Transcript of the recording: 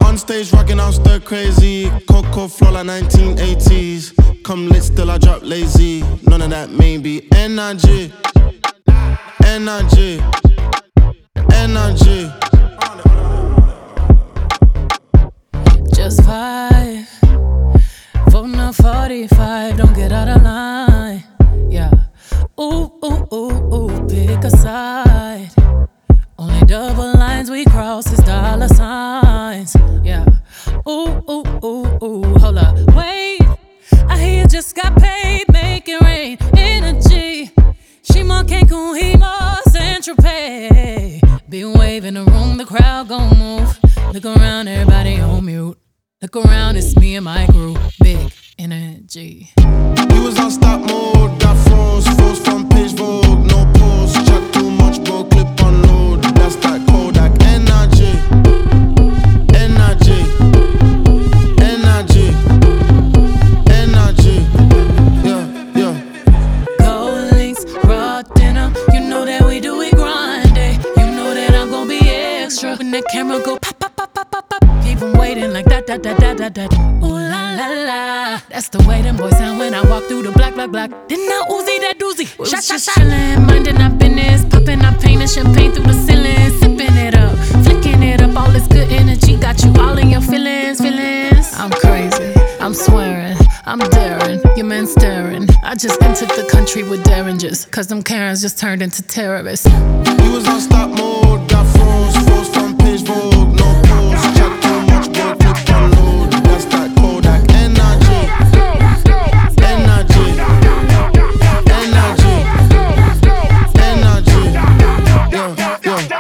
On stage rocking out stir crazy. Coco flow like 1980s. Come lit still I drop lazy. None of that maybe. Energy. Energy. Energy. Just vibe. Voting on 45. Don't get out of line. Yeah. Ooh, ooh, ooh, ooh. Pick a side. Only double lines we cross is dollar signs. Yeah. Ooh, ooh, ooh, ooh. Hold up. Wait. I hear you just got paid. Make it rain. Energy. She more Cancun, he more Central Pay. Big wave in the room, the crowd gon' move. Look around, everybody on mute. Look around, it's me and my crew. Big energy. You was on stop mode, got froze from page Vogue. No pause, chat too much, bro, clip on load. That's that Kodak energy. Energy. Energy. Energy. Yeah, yeah. Gold links, raw dinner. You know that we do it grande. You know that I'm gon' be extra. When that camera go pop, pop, pop, pop, pop, pop. Keep 'em waiting like that, that, that, that, that, that. Ooh la la la. That's the way them boys sound when I walk through the block, block, block. Then I Uzi that doozy. Shot, shot, shot. Chillin', minding our business. Popping our pain and champagne through the ceiling. Sipping it up, flicking it up. All this good energy got you all in your feelings, feelings. I'm crazy, I'm swearing, I'm daring. Your man staring. I just entered the country with derringers. Cause them Karens just turned into terrorists. You was on stop mode.